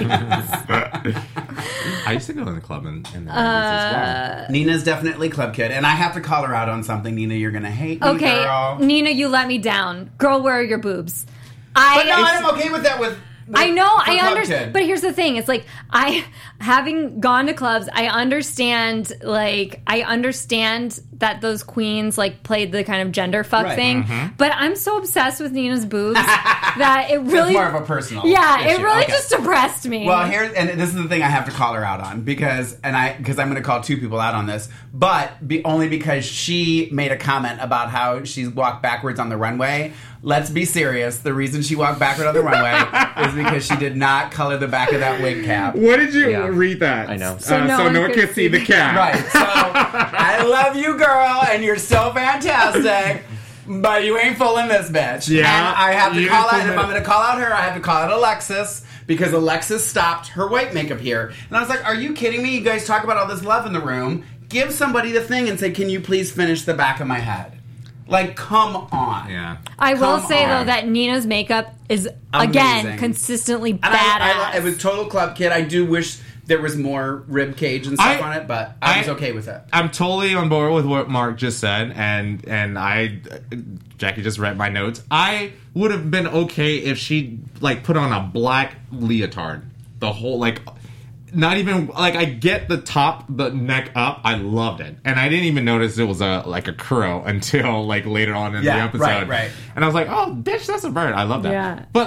90s. I used to go in the club in the 90s as well. Nina's definitely Club Kid, and I have to call her out on something. Nina, you're gonna hate me, Okay, girl. Nina, you let me down. Girl, where are your boobs? But no, I'm okay with that. I know, for I Club understand. Kid. But here's the thing: it's like having gone to clubs, I understand. Like, I understand that those queens like played the kind of gender fuck Right. thing. But I'm so obsessed with Nina's boobs that it really It's more of a personal. yeah, it issue. really Okay. just depressed me. Well, and this is the thing I have to call her out on because I'm going to call two people out on this, but only because she made a comment about how she walked backwards on the runway. Let's be serious. The reason she walked backward on the runway is because she did not color the back of that wig cap. What did you Yeah. read that? I know. So no one could see the cat. Right. So I love you, girl, and you're so fantastic. But you ain't fooling this bitch. Yeah, And I have to you call ain't out, if fooling I'm going to call out her, I have to call out Alexis because Alexis stopped her white makeup here. And I was like, are you kidding me? You guys talk about all this love in the room. Give somebody the thing and say, can you please finish the back of my head? Like, come on. Yeah. I will Come say on. though that Nina's makeup is again Amazing. consistently And badass. it was total Club Kid. I do wish there was more rib cage and stuff on it, but I was okay with it. I'm totally on board with what Mark just said, and Jackie just read my notes. I would have been okay if she like put on a black leotard, the whole like. Not even like I get the neck up. I loved it, and I didn't even notice it was a kuro until like later on in the episode. Right. And I was like, "Oh, bitch, that's a bird." I love that. Yeah. But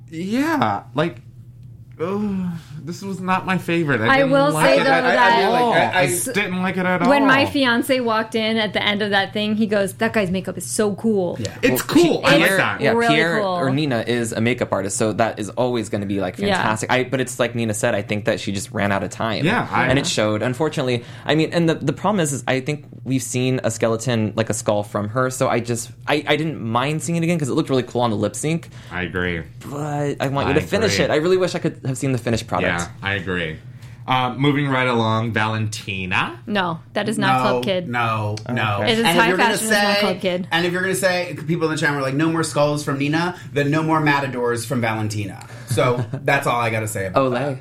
this was not my favorite. I will say, though, that I didn't like it at all. when my fiance walked in at the end of that thing, he goes, "That guy's makeup is so cool." Yeah. It's cool. I like Pierre, that. Yeah, Really Pierre cool. or Nina is a makeup artist, so that is always going to be like fantastic. But it's like Nina said, I think that she just ran out of time. Yeah, and it showed. Unfortunately, I mean, and the problem is I think we've seen a skeleton, like a skull from her, so I didn't mind seeing it again because it looked really cool on the lip sync. I agree. But I want you to finish agree. it. I really wish I could have seen the finished product. Yeah, I agree. Moving right along, Valentina. No, that is not Club Kid. No. It is And if high you're gonna fashion, it's not say- Club Kid. And if you're going to say, people in the chat were like, no more skulls from Nina, then no more matadors from Valentina. So that's all I got to say about that.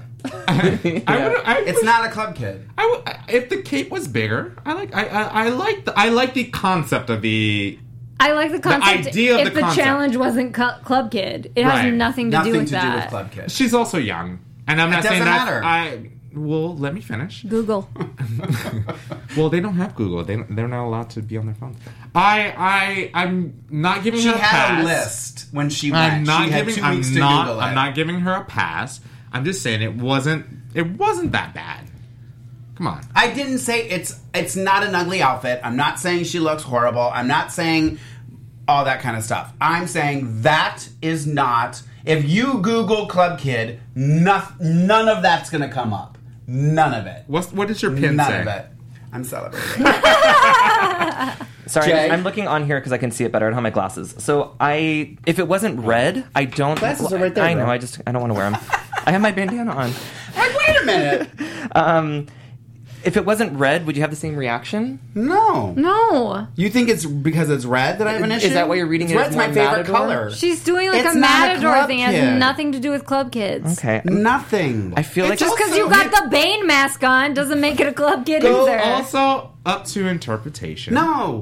It's not a Club Kid. If the cape was bigger, I like the concept of the. I like the concept. idea of if the concept. challenge wasn't Club Kid, it has Right. nothing to Nothing do to with do that. with Club Kid. She's also young, and I'm not saying doesn't that. matter. Well, let me finish. Google. Well, they don't have Google. They're not allowed to be on their phones. I'm not giving She her a pass. had a list when she went. I'm not she had giving. 2 weeks to I'm Google it. not giving her a pass. I'm just saying it wasn't that bad. Come on. I didn't say it's not an ugly outfit. I'm not saying she looks horrible. I'm not saying all that kind of stuff. I'm saying that is not. If you Google Club Kid, none of that's going to come up. None of it. What does your pin None say? of it. I'm celebrating. Sorry, Jay? I'm looking on here because I can see it better. I don't have my glasses. So if it wasn't red, I don't. Glasses are right there, I know. bro. I don't want to wear them. I have my bandana on. Like, wait a minute. If it wasn't red, would you have the same reaction? No. No. You think it's because it's red that I have an issue? Is that why you're reading It's it red's as my more favorite Matador? color. She's doing like It's a not a Matador Club thing. It Kid. has nothing to do with Club Kids. Okay. Nothing. I feel like Just because you got the Bane mask on doesn't make it a Club Kid either. Also up to interpretation. No,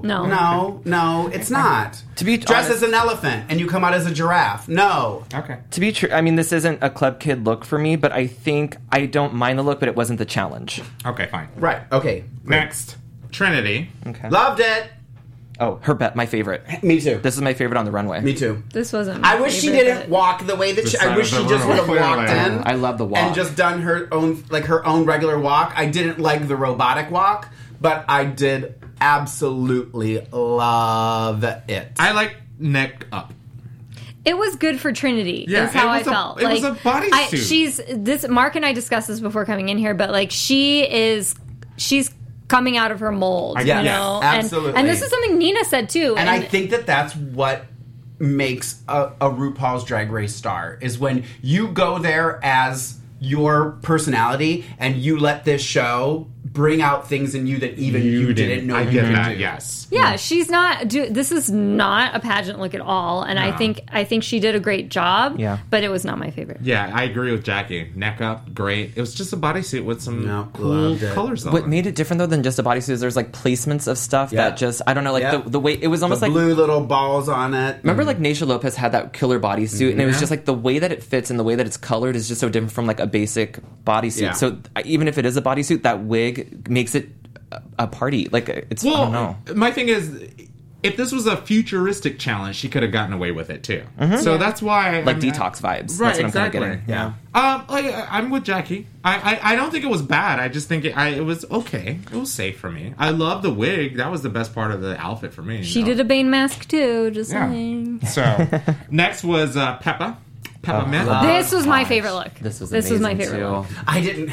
it's not. To be dressed honest- as an elephant and you come out as a giraffe. No. Okay. To be true, I mean, this isn't a Club Kid look for me, but I think I don't mind the look, but it wasn't the challenge. Okay, fine. Right. Okay. Next, Trinity. Okay. Loved it. Oh, her bet, my favorite. Me too. This is my favorite on the runway. Me too. This wasn't. My I wish she favorite, didn't but- walk the way that The she. side I wish of she the just room, would have clearly. walked in. I love the walk. And just done her own regular walk. I didn't like the robotic walk, but I did absolutely love it. I like neck up. It was good for Trinity. Yeah, is how it I was a- felt. it was a bodysuit. She's this. Mark and I discussed this before coming in here, but like she's coming out of her mold. Yes, you know, absolutely. And this is something Nina said too. And I think that's what makes a RuPaul's Drag Race star is when you go there as your personality and you let this show bring out things in you that even you didn't know I you get could that. do. Yes. Yeah, she's not. This is not a pageant look at all, and I think she did a great job. Yeah. but it was not my favorite. Yeah, I agree with Jackie. Neck up, great. It was just a bodysuit with some cool loved it. colors on What it. made it different though than just a bodysuit is there's like placements of stuff Yeah. that just I don't know like Yeah. the way it was almost The like blue little balls on it. remember like Naysha Lopez had that killer bodysuit and it was Yeah. just like the way that it fits and the way that it's colored is just so different from like a basic bodysuit. Yeah. So even if it is a bodysuit, that wig makes it a party. Like it's I don't know. My thing is, if this was a futuristic challenge, she could have gotten away with it too. So that's why, Like detox vibes. Right, That's what exactly. I'm kind of getting. Yeah. I'm with Jackie. I don't think it was bad. I just think it was okay. It was safe for me. I love the wig. That was the best part of the outfit for me. She did a Bane mask too. Just Yeah. saying. So next was Peppa. Peppermint. This was my favorite look. This was my amazing, favorite too. look. I didn't.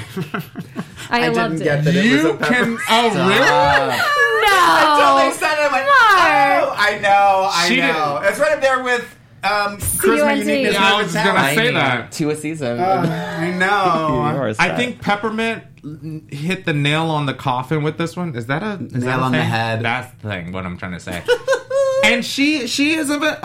I didn't loved get it. that it was You a pepper. can. Oh really? Until they No. said it, I went, Mark. oh, I know. She It's right up there with Charisma, CUNT. Uniqueness, Yeah, I was just gonna Talent. say that. To a season. I know. Yours, I Pat. think Peppermint hit the nail on the coffin with this one. Is that a Nail on the head. That's the thing. What I'm trying to say. And she is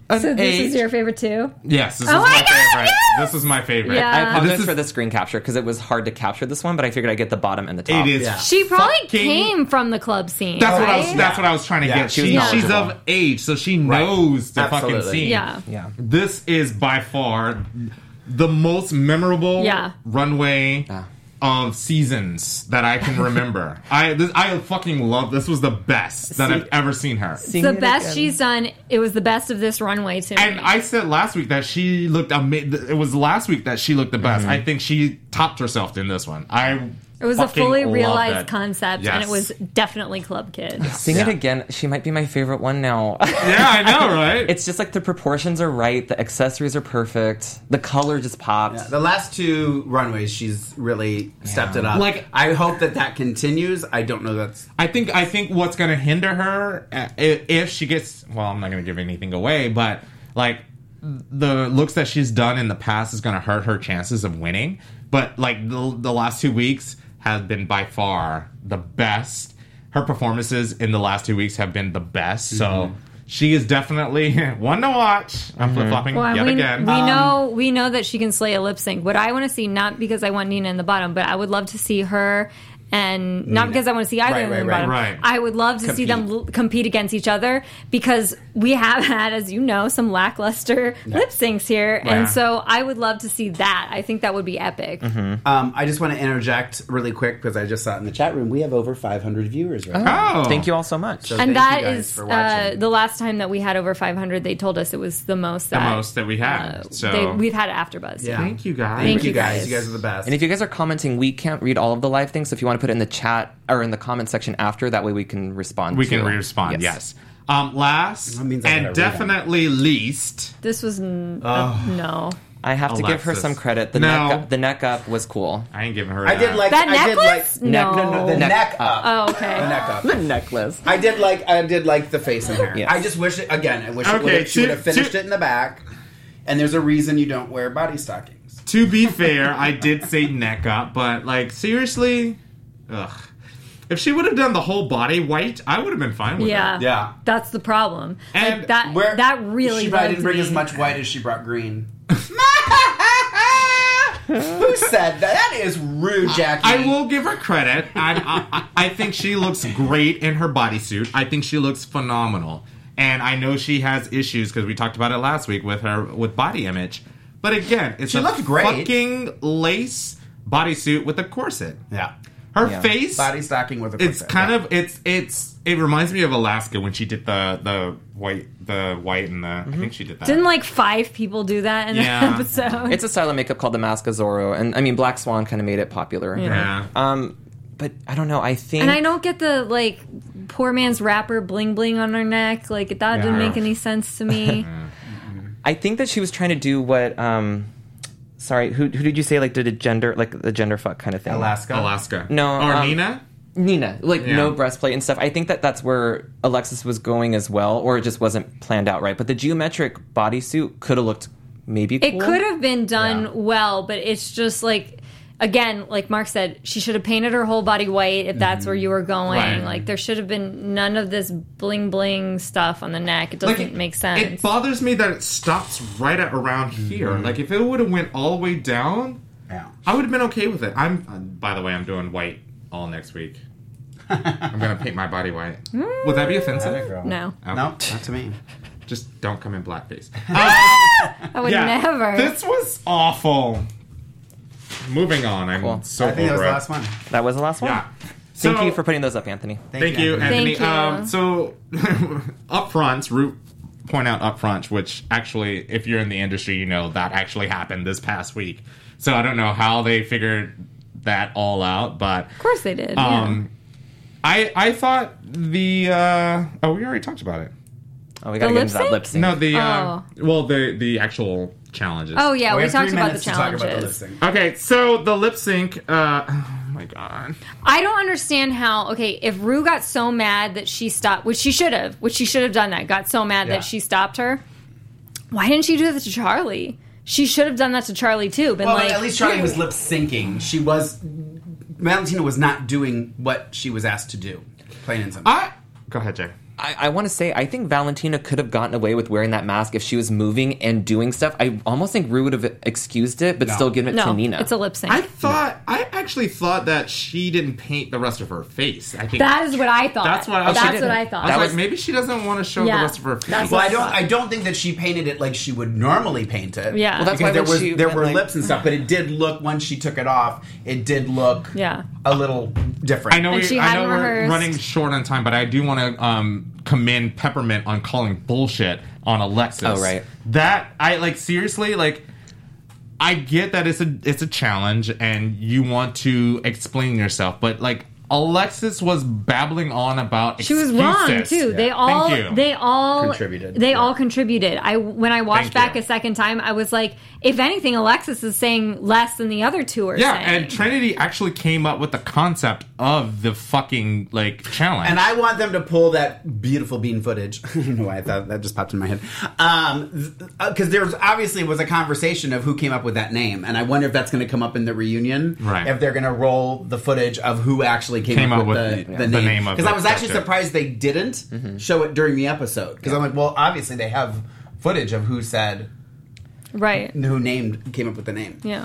an So this 8. is your favorite too? Yes, this Oh is my my God, favorite. yes! This is my favorite. Yeah. I apologize This is- for the screen capture because it was hard to capture this one, but I figured I'd get the bottom and the top. It is. Yeah. She probably fucking- came from the club scene. That's what I was. right? That's what I was trying to Yeah, get. she was She's knowledgeable. of age, so she knows the fucking Absolutely. scene. Yeah. Yeah. This is by far the most memorable Yeah. runway of seasons that I can remember. I fucking love. This was the best that I've ever seen her. It's the best she's done. It was the best of this runway to me. And I said last week that she looked amazing. It was last week that she looked the best. I think she topped herself in this one. It was a fucking fully loved realized it. concept, Yes. and it was definitely Club Kid. Sing it again. She might be my favorite one now. Yeah, I know, right? It's just like the proportions are right, the accessories are perfect, the color just pops. Yeah, the last 2 runways, she's really stepped it up. Like- I hope that continues. I don't know that's... I think what's going to hinder her if she gets, well, I'm not going to give anything away, but like the looks that she's done in the past is going to hurt her chances of winning. But like the last 2 weeks have been by far the best. Her performances in the last 2 weeks have been the best. So she is definitely one to watch. I'm flip-flopping Well, yet again. we know that she can slay a lip sync. What I want to see, not because I want Nina in the bottom, but I would love to see her. And not because I want to see either of them in the bottom. right. I would love to see them compete against each other because we have had, as you know, some lackluster lip syncs here. Yeah. And so I would love to see that. I think that would be epic. I just want to interject really quick because I just saw it in the chat room. We have over 500 viewers right now. Oh. Thank you all so much. So And thank that you guys is for watching. the last time that we had over 500. They told us it was the most that we had. So we've had at AfterBuzz. Yeah. thank you guys. Thank you guys. guys. You guys are the best. And if you guys are commenting, we can't read all of the live things, so if you want to put it in the chat or in the comment section after, that way we can respond. We can respond, yes. Last That means I gotta and read definitely least, This was no. I have to give her Alexis. some credit. The No. neck up was cool. I ain't giving her I did like That I did necklace? like No. the neck up. Oh, okay. The neck up. The necklace. I did like the face and hair. Yes. I just wish it again. I wish Okay, she would have to- finished it in the back. And there's a reason you don't wear body stockings. To be fair, I did say neck up, but like seriously, ugh. If she would have done the whole body white, I would have been fine with Yeah. it. Yeah. That's the problem. And Like that really she probably bugged didn't bring me. as much white as she brought green. Who said that? That is rude, Jackie. I will give her credit. I think she looks great in her bodysuit. I think she looks phenomenal. And I know she has issues because we talked about it last week with her with body image. But again, it's She a looked great. fucking lace bodysuit with a corset. Yeah. Her Yeah. face, Body stocking with a it's corset, kind yeah. of it reminds me of Alaska when she did the white and the I think she did that. Didn't like 5 people do that in Yeah. an episode? It's a style of makeup called the Mask of Zorro, and I mean Black Swan kind of made it popular. yeah. But I don't know. I think and I don't get the like poor man's wrapper bling bling on her neck. Like that didn't make any sense to me. I think that she was trying to do what. Sorry, who did you say like did a gender like the gender fuck kind of thing? Alaska. No, Or Nina? Nina, like Yeah. no breastplate and stuff. I think that's where Alexis was going as well, or it just wasn't planned out right. But the geometric bodysuit could have looked maybe cool. It could have been done Yeah. well, but it's just like, again, like Mark said, she should have painted her whole body white if that's where you were going. Right. Like there should have been none of this bling bling stuff on the neck. It doesn't make sense. It bothers me that it stops right at around here. Like if it would have went all the way down, Yeah. I would have been okay with it. By the way, I'm doing white all next week. I'm gonna paint my body white. Would that be offensive? No, Oh, No, not to me. Just don't come in blackface. I would Yeah, never. This was awful. Moving on. I'm Cool. so I think that was over the it. last one. That was the last one. Yeah. Thank So- you for putting those up, Anthony. Thank you, Anthony. Anthony. Thank you. So, up front, Root point out up front, which actually, if you're in the industry, you know that actually happened this past week. So I don't know how they figured that all out, but of course they did. Yeah. I thought the we already talked about it. Oh, we gotta The get into that lip lip sync. No, the Oh. the actual challenges. Oh yeah, we have talked 3 about the minutes to talk about the lip challenges. sync. Okay, so the lip sync. Oh my god. I don't understand how. Okay, if Rue got so mad that she stopped, which she should have done that. Got so mad Yeah. that she stopped her. Why didn't she do that to Charlie? She should have done that to Charlie too. Been Well, like, at least Charlie was lip syncing. Valentina was not doing what she was asked to do. Plain and simple. Go ahead, Jay. I want to say, I think Valentina could have gotten away with wearing that mask if she was moving and doing stuff. I almost think Rue would have excused it, but still given it to Nina. It's a lip sync. I actually thought that she didn't paint the rest of her face. I think that is what I thought. That's what I thought. I was like, maybe she doesn't want to show the rest of her face. Well, I don't think that she painted it like she would normally paint it. Yeah. Well, that's because why there were lips and stuff, but it did look, once she took it off, it did look a little different. I know And she we're hadn't rehearsed. running short on time, but I do want to commend Peppermint on calling bullshit on Alexis. Oh, right. That, seriously, I get that it's a challenge and you want to explain yourself, but Alexis was babbling on about She was excuses. wrong too. Yeah. They all contributed. They all contributed. When I watched back a second time, I was like, if anything, Alexis is saying less than the other two are saying. And Trinity actually came up with the concept of the fucking challenge. And I want them to pull that beautiful bean footage. I don't know why I thought that just popped in my head. Because there obviously was a conversation of who came up with that name, and I wonder if that's going to come up in the reunion. Right. If they're going to roll the footage of who actually came up with the name. Because I was actually surprised they didn't show it during the episode. Because I'm like, well, obviously they have footage of who said, right, who came up with the name. Yeah.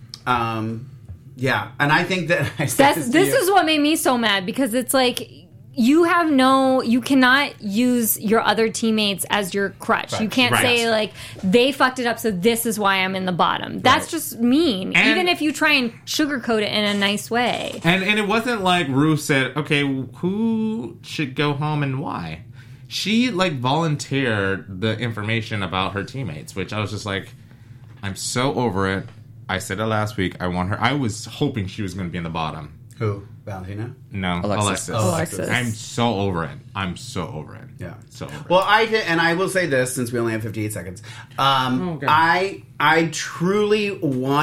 Yeah, and I think that this is what made me so mad, because it's like you cannot use your other teammates as your crutch. You can't say they fucked it up, so this is why I'm in the bottom. That's just mean. And even if you try and sugarcoat it in a nice way. And it wasn't like Rue said, okay, who should go home and why? She volunteered the information about her teammates, which I was just like, I'm so over it. I said it last week. I want her. I was hoping she was going to be in the bottom. Who? Valentina? No, Alexis. Alexis. I'm so over it. Yeah. So over it. Well, I will say this, since we only have 58 seconds. I truly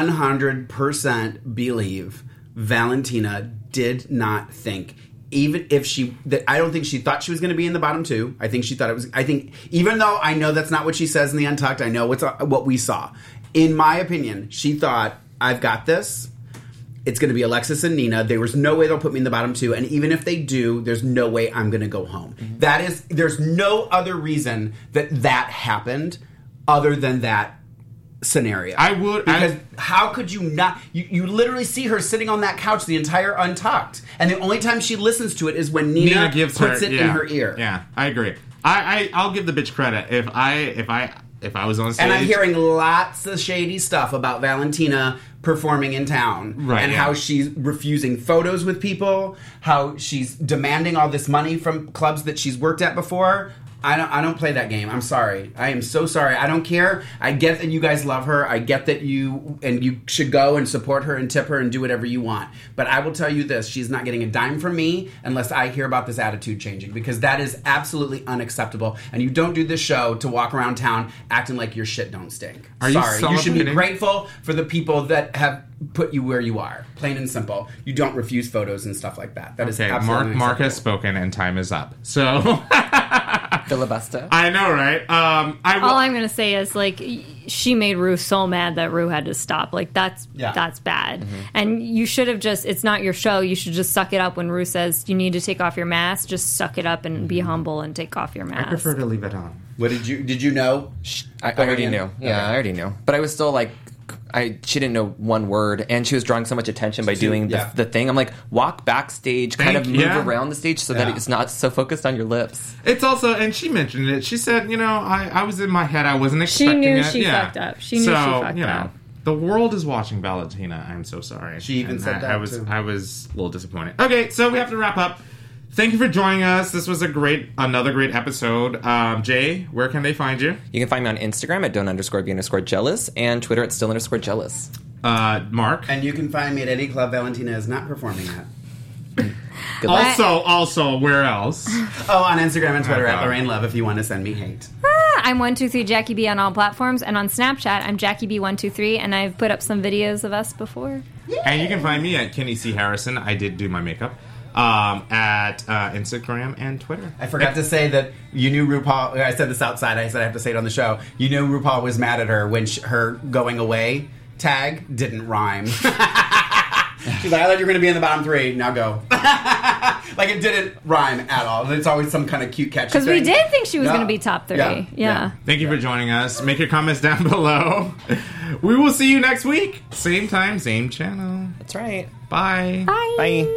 100% believe Valentina did not think, even if I don't think she thought she was going to be in the bottom two. I think she thought it was. I think, even though I know that's not what she says in the Untucked, I know what we saw. In my opinion, she thought, I've got this. It's going to be Alexis and Nina. There was no way they'll put me in the bottom two. And even if they do, there's no way I'm going to go home. Mm-hmm. There's no other reason that happened other than that scenario. Because how could you not? You literally see her sitting on that couch the entire Untucked. And the only time she listens to it is when Nina puts it in her ear. Yeah, I agree. I'll give the bitch credit. If I was on stage. And I'm hearing lots of shady stuff about Valentina performing in town. Right, and how she's refusing photos with people, how she's demanding all this money from clubs that she's worked at before. I don't play that game. I'm sorry. I am so sorry. I don't care. I get that you guys love her. I get that you should go and support her and tip her and do whatever you want. But I will tell you this. She's not getting a dime from me unless I hear about this attitude changing, because that is absolutely unacceptable. And you don't do this show to walk around town acting like your shit don't stink. You should be grateful for the people that have put you where you are. Plain and simple. You don't refuse photos and stuff like that. That is absolutely Mark has spoken and time is up. So filibuster. I know, right? All I'm going to say is she made Rue so mad that Rue had to stop. That's bad. Mm-hmm. And you should have it's not your show. You should just suck it up when Rue says you need to take off your mask. Just suck it up and be humble and take off your mask. I prefer to leave it on. What did you know? I already knew. Yeah, I already knew. But I was still she didn't know one word, and she was drawing so much attention by doing the thing. I'm like, walk backstage, kind of move around the stage so that it's not so focused on your lips. It's also, and she mentioned it. She said, I was in my head. I wasn't expecting it. She knew she fucked up. She knew she fucked up. The world is watching Valentina. I'm so sorry. She even said that. I was a little disappointed. Okay, so we have to wrap up. Thank you for joining us. This was another great episode. Jay, where can they find you? You can find me on Instagram at don't_be_jealous and Twitter at still_jealous. Mark? And you can find me at any club Valentina is not performing at. Also, where else? On Instagram and Twitter at Lorraine Love if you want to send me hate. I'm 123 Jackie B on all platforms, and on Snapchat I'm Jackie B123, and I've put up some videos of us before. Yay! And you can find me at Kenny C. Harrison. I did do my makeup. At Instagram and Twitter. I forgot to say that you knew RuPaul. I said this outside. I said I have to say it on the show. You knew RuPaul was mad at her when her going away tag didn't rhyme. She's like, I thought you were going to be in the bottom three. Now go. Like it didn't rhyme at all. It's always some kind of cute catchy Because we did think she was going to be top 3. Yeah. Yeah. Thank you for joining us. Make your comments down below. We will see you next week. Same time, same channel. That's right. Bye. Bye.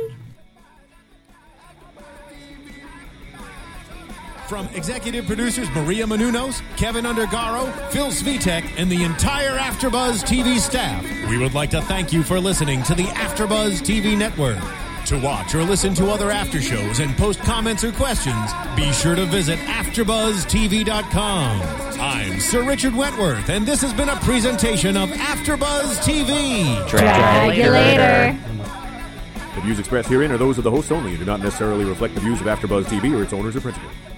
From executive producers Maria Menounos, Kevin Undergaro, Phil Svitek, and the entire AfterBuzz TV staff, we would like to thank you for listening to the AfterBuzz TV network. To watch or listen to other after shows and post comments or questions, be sure to visit AfterBuzzTV.com. I'm Sir Richard Wentworth, and this has been a presentation of AfterBuzz TV. Drag you later. The views expressed herein are those of the host only and do not necessarily reflect the views of AfterBuzz TV or its owners or principals.